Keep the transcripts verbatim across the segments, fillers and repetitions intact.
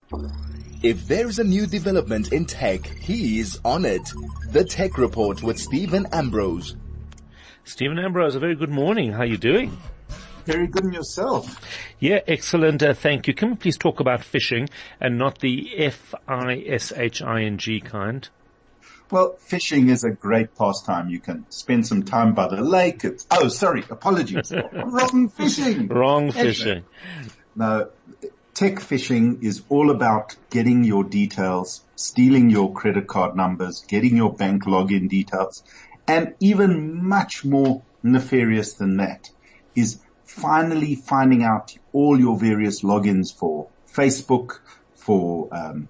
If there's a new development in tech, he's on it. The Tech Report with Stephen Ambrose. Stephen Ambrose, a very good morning. How are you doing? Very good, in yourself? Yeah, excellent. Uh, thank you. Can we please talk about fishing and not the F I S H I N G kind? Well, fishing is a great pastime. You can spend some time by the lake. It's, oh, sorry, apologies. Wrong fishing. Wrong fishing. No, tech phishing is all about getting your details, stealing your credit card numbers, getting your bank login details, and even much more nefarious than that is finally finding out all your various logins for Facebook, for um,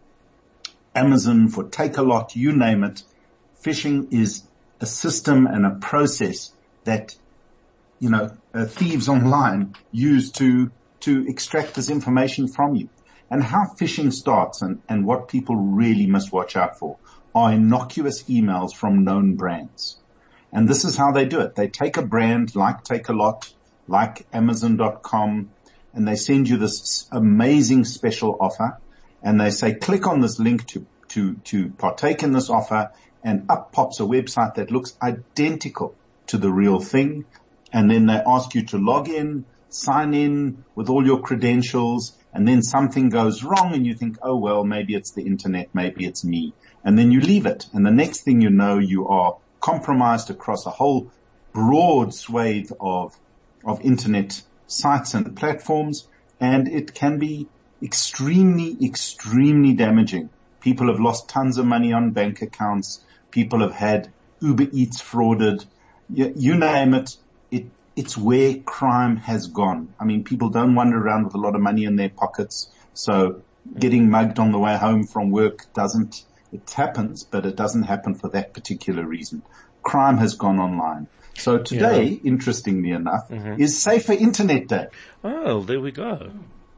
Amazon, for Takealot, you name it. Phishing is a system and a process that, you know, uh, thieves online use to to extract this information from you. And how phishing starts and, and what people really must watch out for are innocuous emails from known brands. And this is how they do it. They take a brand like Takealot, like Amazon dot com, and they send you this amazing special offer, and they say, click on this link to, to, to partake in this offer, and up pops a website that looks identical to the real thing. And then they ask you to log in, sign in with all your credentials, and then something goes wrong and you think, oh well, maybe it's the internet, maybe it's me. And then you leave it. And the next thing you know, you are compromised across a whole broad swathe of of internet sites and platforms, and it can be extremely, extremely damaging. People have lost tons of money on bank accounts. People have had Uber Eats frauded. You, you name it, it, it's where crime has gone. I mean, people don't wander around with a lot of money in their pockets, so getting mugged on the way home from work doesn't, it happens, but it doesn't happen for that particular reason. Crime has gone online. So today, yeah. interestingly enough, mm-hmm. is Safer Internet Day. Oh, there we go.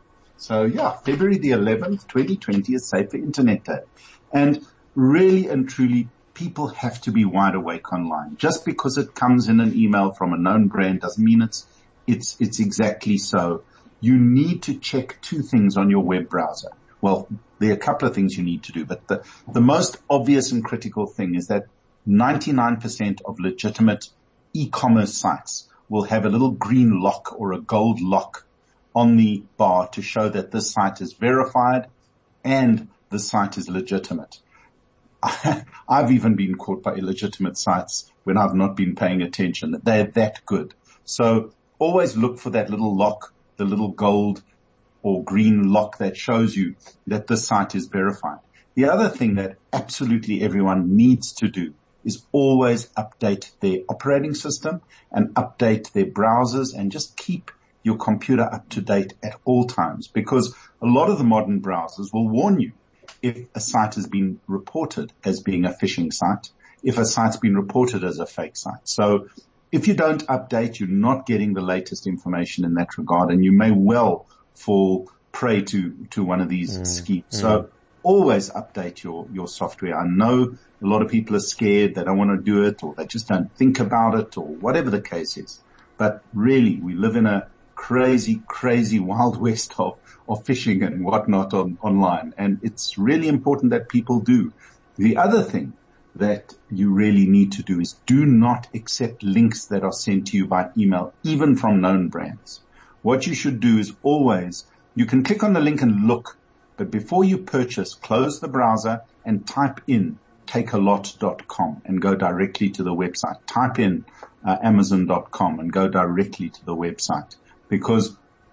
So yeah, February the eleventh, twenty twenty is Safer Internet Day. And really and truly, people have to be wide awake online. Just because it comes in an email from a known brand doesn't mean it's, it's, it's exactly so. You need to check two things on your web browser. Well, there are a couple of things you need to do, but the, the most obvious and critical thing is that ninety-nine percent of legitimate e-commerce sites will have a little green lock or a gold lock on the bar to show that this site is verified and the site is legitimate. I've even been caught by illegitimate sites when I've not been paying attention. They're that good. So always look for that little lock, the little gold or green lock that shows you that this site is verified. The other thing that absolutely everyone needs to do is always update their operating system and update their browsers and just keep your computer up to date at all times, because a lot of the modern browsers will warn you if a site has been reported as being a phishing site, if a site's been reported as a fake site. So if you don't update, you're not getting the latest information in that regard, and you may well fall prey to, to one of these mm, schemes. Mm. So always update your, your software. I know a lot of people are scared. They don't want to do it, or they just don't think about it, or whatever the case is. But really, we live in a crazy, crazy wild west of, of phishing and whatnot on, online. And it's really important that people do. The other thing that you really need to do is do not accept links that are sent to you by email, even from known brands. What you should do is always, you can click on the link and look, but before you purchase, close the browser and type in takealot dot com and go directly to the website. Type in uh, Amazon dot com and go directly to the website, because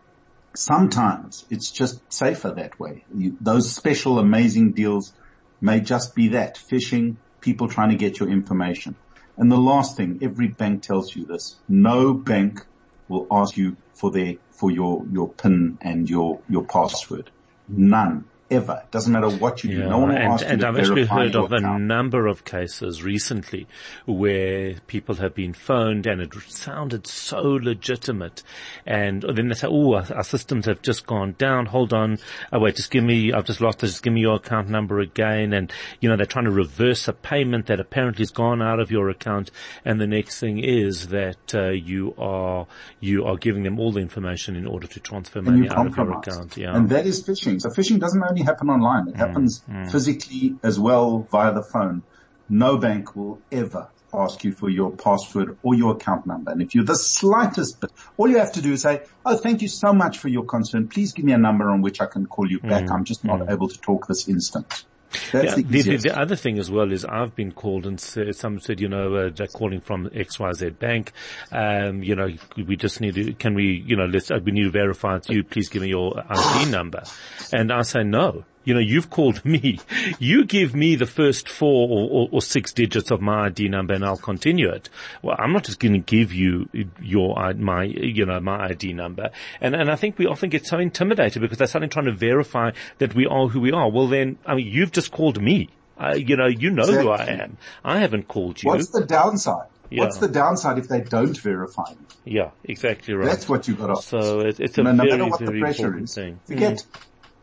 sometimes it's just safer that way. You, those special amazing deals may just be that, phishing, people trying to get your information. And the last thing, every bank tells you this, no bank will ask you for their, for your, your PIN and your, your password. None. Ever. It doesn't matter what you do. Yeah, no one will and, ask you and to I've actually heard of account. a number of cases recently where people have been phoned and it sounded so legitimate, and then they say, "Oh, our, our systems have just gone down. Hold on, oh wait, just give me. I've just lost it. Just give me your account number again." And you know they're trying to reverse a payment that apparently has gone out of your account, and the next thing is that uh, you are you are giving them all the information in order to transfer money out of your account. Yeah, and that is phishing. So phishing doesn't only only happen online. It happens mm, mm. physically as well via the phone. No bank will ever ask you for your password or your account number. And if you're the slightest bit, all you have to do is say, oh, thank you so much for your concern. Please give me a number on which I can call you back. Mm, I'm just not mm. able to talk this instant. That's Yeah, the the, the, easiest. the other thing as well is I've been called and said, some said, you know, uh, they're calling from X Y Z Bank. Um, you know, we just need to, can we, you know, let's, uh, we need to verify it's you. Please give me your I D number. And I say, no. You know, you've called me. You give me the first four or, or, or six digits of my I D number and I'll continue it. Well, I'm not just going to give you your, my, you know, my I D number. And, and I think we often get so intimidated because they're suddenly trying to verify that we are who we are. Well then, I mean, you've just called me. Uh, you know, you know Exactly. who I am. I haven't called you. What's the downside? Yeah. What's the downside if they don't verify you? Yeah, exactly right. That's what you've got to. So it, it's a no, no very, matter what the very pressure important is, thing. forget. Mm.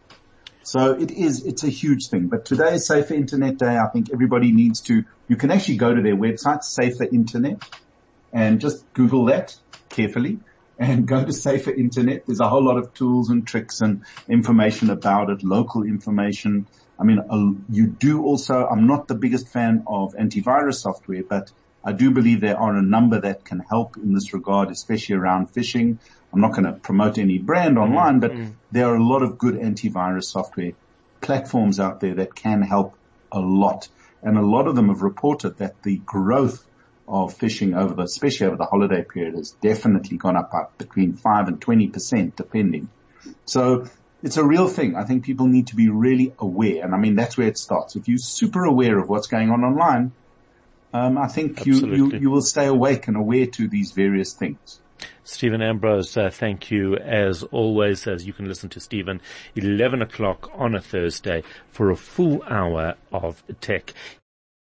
So it is, it's a huge thing. But today is Safer Internet Day. I think everybody needs to, you can actually go to their website, Safer Internet, and just Google that carefully and go to Safer Internet. There's a whole lot of tools and tricks and information about it, local information. I mean, uh, you do also, I'm not the biggest fan of antivirus software, but I do believe there are a number that can help in this regard, especially around phishing. I'm not going to promote any brand online, but mm. there are a lot of good antivirus software platforms out there that can help a lot. And a lot of them have reported that the growth of phishing over the, especially over the holiday period, has definitely gone up by between five and twenty percent depending. So it's a real thing. I think people need to be really aware. And I mean, that's where it starts. If you're super aware of what's going on online, um, I think you, you, you will stay awake and aware to these various things. Stephen Ambrose, uh, thank you as always. As you can listen to Stephen eleven o'clock on a Thursday for a full hour of tech.